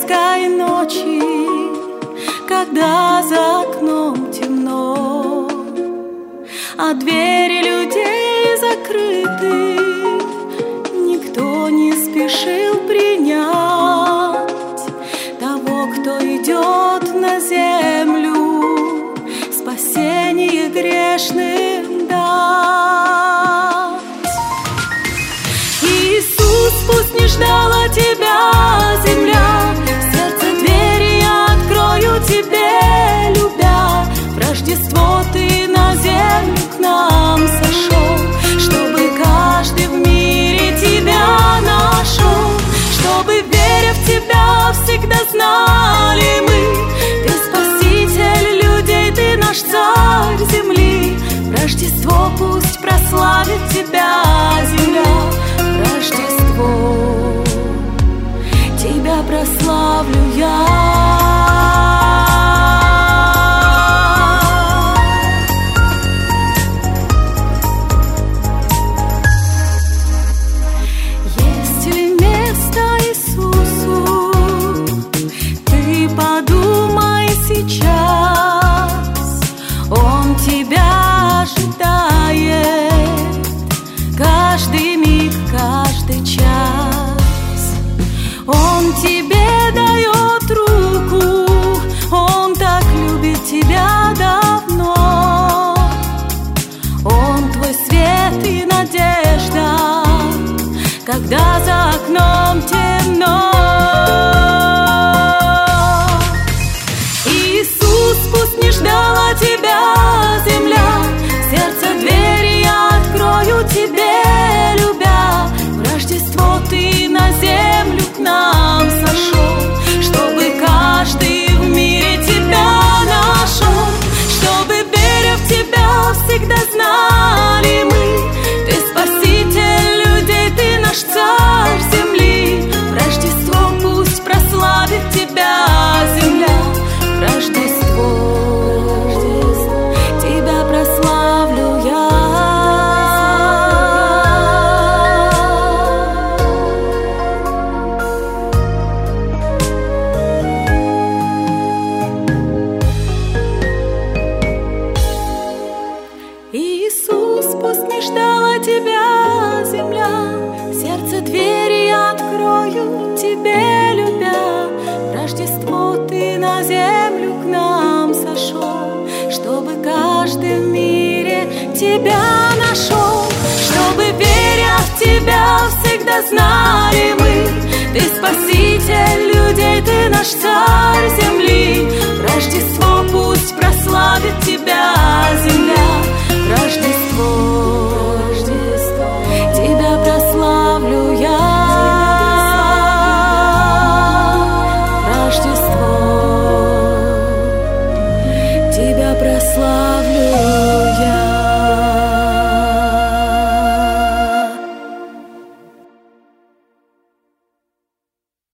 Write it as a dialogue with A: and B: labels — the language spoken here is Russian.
A: майской ночи, когда за окном темно, а двери людей закрыты, никто не спешил принять того, кто идет на землю спасение грешным дать. Иисус, пусть не ждала тебя земля, в сердце двери я открою тебе, любя. В Рождество ты на землю к нам сошел, чтобы каждый в мире тебя нашел, чтобы, веря в тебя, всегда знали мы: ты спаситель людей, ты наш царь земли. В Рождество пусть прославит тебя земля, в Рождество тебя прославлю я. Тебя ожидает каждый миг, каждый час. Он тебе дает руку, он так любит тебя давно. Он твой свет и надежда, когда за окном темно. Иисус, пусть не ждала тебя земля, в сердце двери я открою тебе, любя. В Рождество ты на землю к нам сошел, чтобы каждый в мире тебя нашел, чтобы, веря в тебя, всегда знали мы: ты спаситель людей, ты наш царь земли. В Рождество пусть прославит тебя земля, в Рождество тебя прославлю я. Иисус, пусть не ждала тебя земля, в сердце двери я открою тебе, любя. В Рождество ты на землю к нам сошел, чтобы каждый в мире тебя нашел, чтобы, веря в тебя, всегда знали мы: ты спаситель людей, ты наш царь земли. В Рождество пусть прославит тебя земля, в Рождество